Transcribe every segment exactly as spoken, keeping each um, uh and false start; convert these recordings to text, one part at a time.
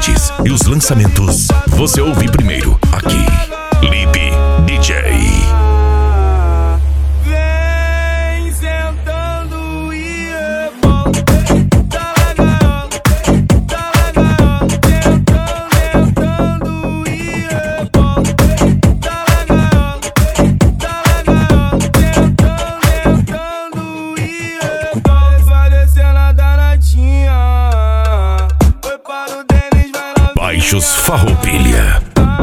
novidades e os lançamentos você ouve primeiro aqui. Lipe D J. Vem sentando e rebola. Tá legal, tá legal. Tentando, tentando e rebola. Tá legal, tá legal. Tentando, tentando e rebola. Vai descendo a danadinha. Foi para o Denis, vai novinha. Baixos Farroupilha.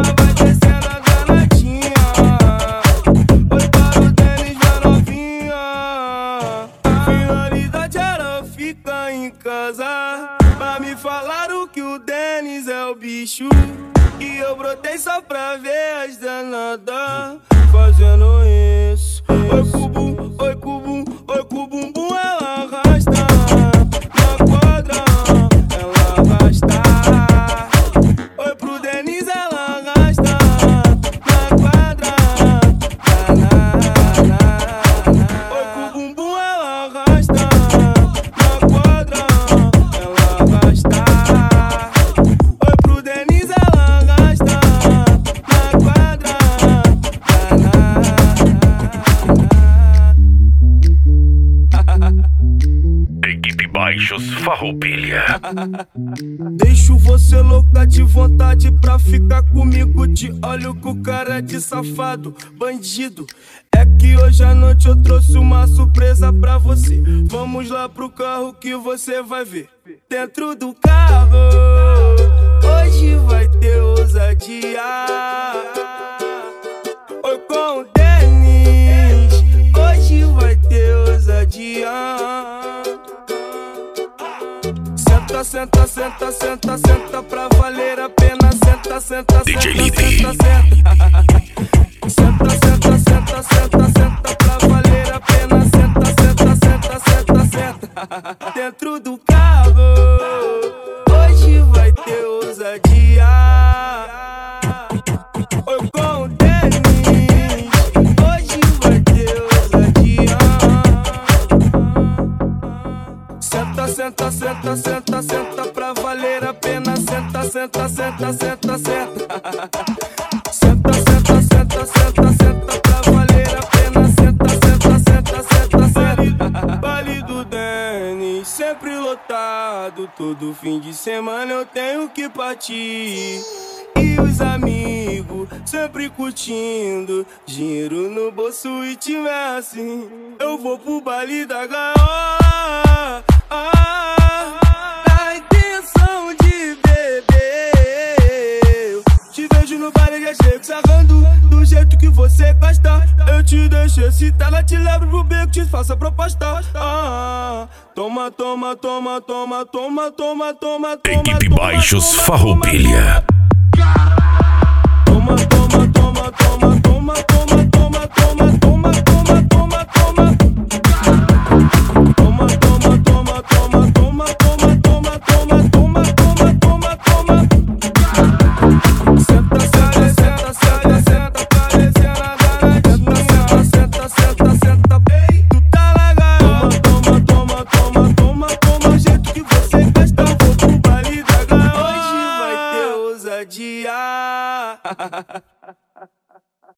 Em casa, pra me falaram que o Denis é o bicho. E eu brotei só pra ver as danadas fazendo isso. Oi cubum, oi cubum, oi cubumbum, ela arrasta na quadra, ela arrasta. Oi pro Denis, ela arrasta na quadra. Oi cubumbum, ela arrasta. Equipe Baixos Farroupilha. Deixo você louca de vontade pra ficar comigo. Te olho com cara de safado, bandido. É que hoje à noite eu trouxe uma surpresa pra você. Vamos lá pro carro que você vai ver. Dentro do carro, hoje vai ter ousadia. Oi com o Denis, hoje vai ter ousadia. Senta, senta, senta, senta, senta pra valer a pena. Senta, senta, D J senta, Lipe. senta, senta. Senta, senta, senta, senta, senta pra valer a pena. Senta, senta, senta, senta, senta. Dentro do carro, hoje vai ter ousadia. Oi com o Denis, hoje vai ter ousadia. Senta, senta, senta, senta, senta pra valer a pena. Senta, senta, senta, senta, senta. Senta, senta, senta, senta, senta pra valer a pena. Senta, senta, senta, senta, senta. Baile do Denis, sempre lotado. Todo fim de semana eu tenho que partir. E os amigos sempre curtindo. Dinheiro no bolso e tiver assim, eu vou pro baile da gaiola. Na intenção de beber, te vejo no baile, já chego sarrando do jeito que você gosta. Eu te deixo excitada, te levo pro beco, te faço a proposta. Ah, toma, toma, toma, toma, toma, toma, toma, toma. Equipe toma, Baixos toma, Farroupilha. Toma, toma, toma, toma, toma, toma, toma, toma, toma, toma, toma, toma. Toma, toma, toma, toma, toma, toma, toma, toma, toma, toma, toma, toma. Senta, senta, senta, senta, senta, parecendo a danadinha. Senta, senta, senta, tu tá legal. Toma, toma, toma, toma, toma, o jeito que você gosta. Vou pro baile da gaiola. Hoje vai ter ousadia.